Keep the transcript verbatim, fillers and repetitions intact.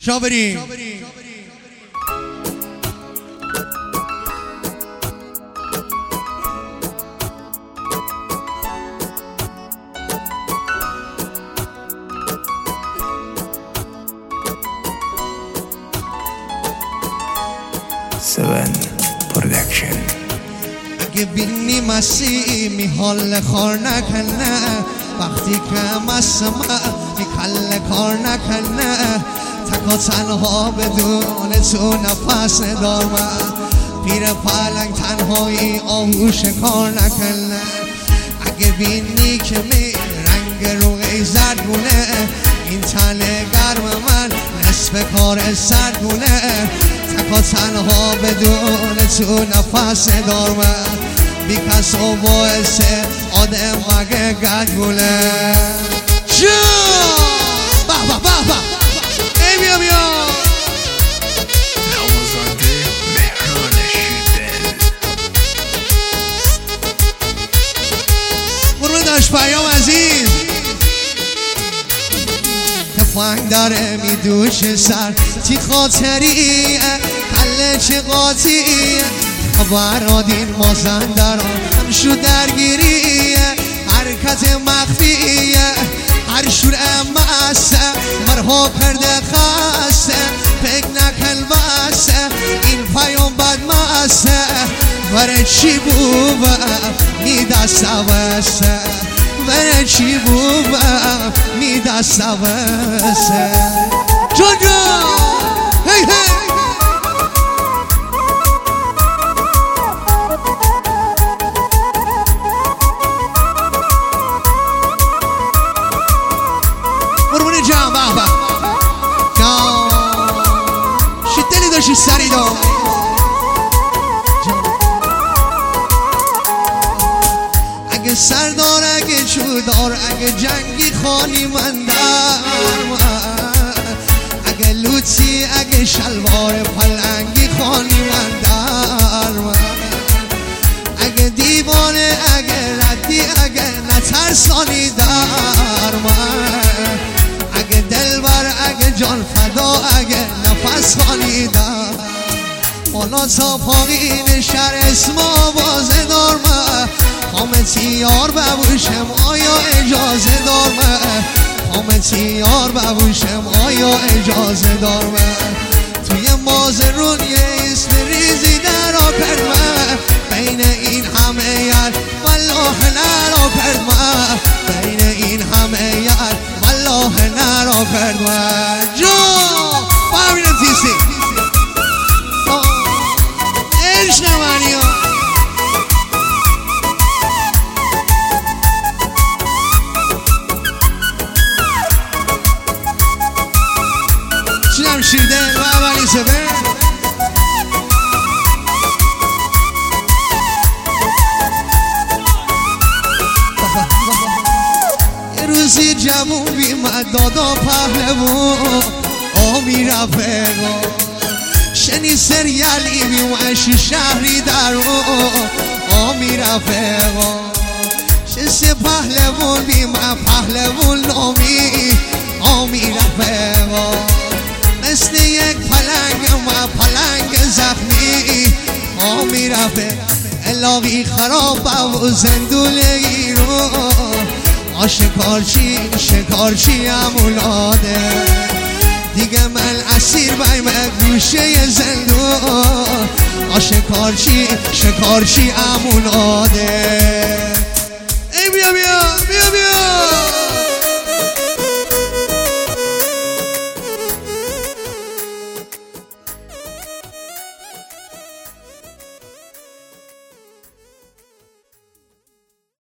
شابری سون پرودکشن. اگه بینی مسیمی حال کار نکنه، وقتی که مسمه میکل کار نکنه، تکا تنها بدون تو نفس ندارمه، پیر پلنگ تنهایی آهوش کار نکنه. اگه بینی که می رنگ روی زرگونه، این تن گرم من نصف کار سرگونه، تکا تنها بدون تو نفس ندارمه، بی کس و باعث آدم مگه گدگونه. جا به به به به ای بیا بیا نوازنده مهران شیدل. قربون داشت پیام عزیز. تفنگ داره میدوش سر تی خاطریه، کله چه قاطیه، خبرادین مازندران همشو درگیریه، حرکت مخفیه، هر شور امسه مرها کرده خسته، فکر نکن بسته این پیام بد مسته، وره چی بوبه می دسته وسته، وره چی بوبه می دسته وسته. جون جون هی هی قربونی جان به به شدلی داشتی سری دا. اگه سردار اگه چودار اگه جنگی خانی من در، اگه لوتی اگه شلوار پلنگی خانی من در، اگه دیوانه اگه ردی اگه نترسانی در من، اگه دلبر اگه جان فدا اگه نفس خانی در، بالا تا پایین شهر اسم آوازه دارمه، قامتی یار ببوشم آیا اجازه دارمه، قامتی یار ببوشم آیا اجازه دارمه، توی مازرون یه اسم ریزی در آ کردمه، بین این همه یر والله نرا کردمه، بین این همه یر والله نرا کردمه. جو با همینم تیسی عشق منی ها چینم شیردل و اولی سبه. یه روزی جمعون بیمد دادا پهلوون آمی رفقا، شنی سریالی بیمش شهری در آمی رفقا، شسی پهلوون بیمد پهلوون نامی آمی رفقا، مثل یک پلنگ و پلنگ زخمی آمی رفقا، الاغی خراب و زندولگی رو آ شکارچی شکارچی امولاده، دیگه من اسیر بیم گوشه زندون آ شکارچی شکارچی امولاده. ای بیا بیا بیا بیا